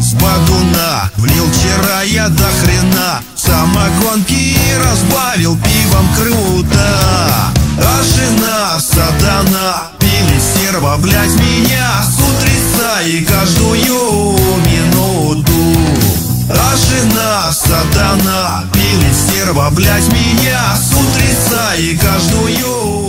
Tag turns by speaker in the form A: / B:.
A: с бадуна. Влил вчера я до хрена, самогонки разбавил пивом круто. А жена сатана пили стерва, блять, меня с утреца и каждую минуту. А жена сатана пили стерва, блять, меня с утреца и каждую